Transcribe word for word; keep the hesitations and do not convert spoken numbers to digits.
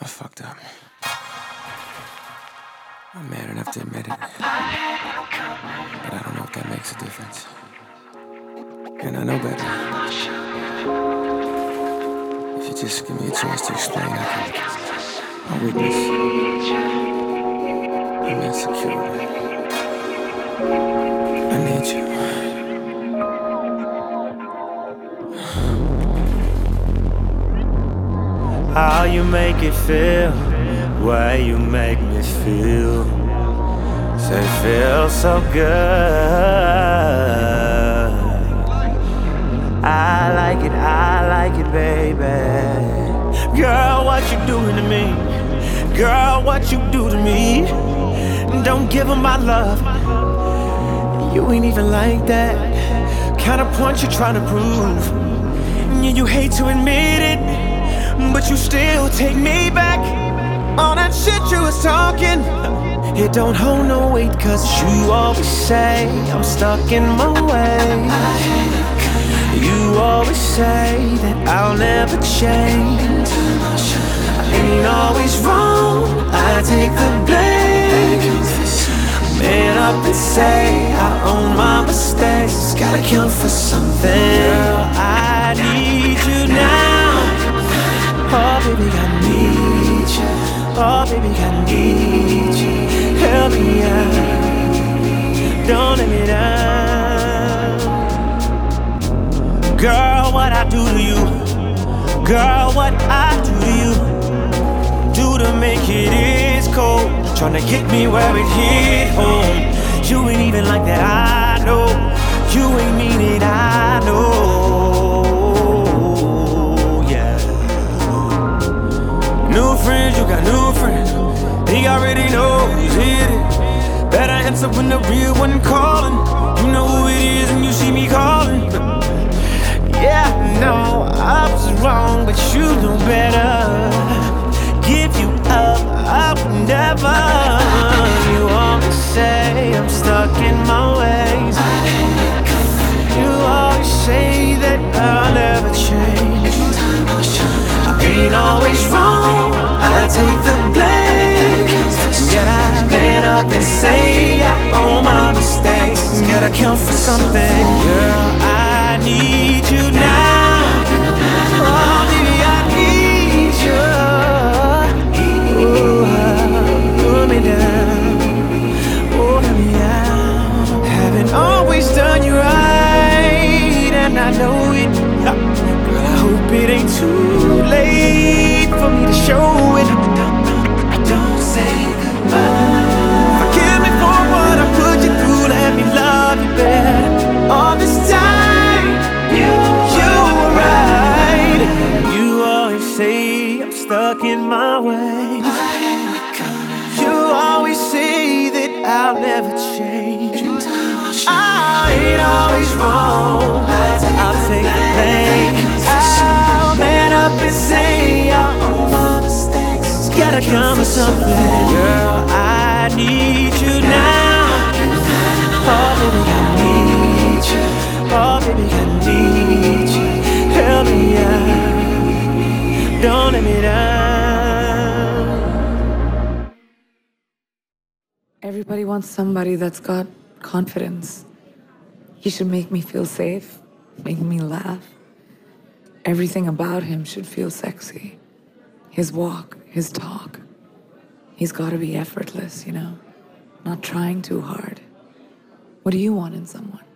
I fucked up. I'm mad enough to admit it. But I don't know if that makes a difference. And I know better. If you just give me a chance to explain, I can. My weakness. I'm insecure. I need you. How you make it feel, way you make me feel. Say feel so good. I like it, I like it, baby. Girl, what you doing to me? Girl, what you do to me? Don't give 'em my love. You ain't even like that. Kind of point you trying to prove. Yeah, you hate to admit it, but you still take me back. All that shit you was talking, it don't hold no weight. Cause you always say I'm stuck in my ways. You always say that I'll never change. I ain't always wrong, I take the blame. Man up and say I own my mistakes. Gotta count for something. Girl, I need you now. Oh baby, I need you. Oh baby, I need you. Help me out. Don't let me down. Girl, what I do to you? Girl, what I do to you? Do to make it is cold. Tryna get me where it hit home. You ain't even like that, I know. You ain't mean it, I know. New friends, you got new friends. He already knows he's hit it. Better answer when the real one calling. You know who it is when you see me calling. Yeah, no, I was wrong, but you know better. Give you up, I would never. You always say I'm stuck in my ways. You always say that I'll never change. I ain't always wrong, I take the blame. Yet I man up and say I own my mistakes. Gotta count for something. Girl, I need you now. Oh baby, I need you. Ooh, put me down. Oh, let me out. Haven't always done you right, and I know it. Girl, I hope it ain't too late for me to show it. Don't say goodbye. Forgive me for what I put you through. Let me love you better. All this time, you, you were right. You always say I'm stuck in my ways. You always say that I'll never change. I ain't always wrong, I'll take the blame. I'll man up and say I own my mistakes. Gotta come with something. Girl, I need you now. Oh baby, I need you. Oh baby, I need you. Help me out. Don't let me down. Everybody wants somebody that's got confidence. He should make me feel safe, make me laugh. Everything about him should feel sexy. His walk, his talk. He's gotta be effortless, you know? Not trying too hard. What do you want in someone?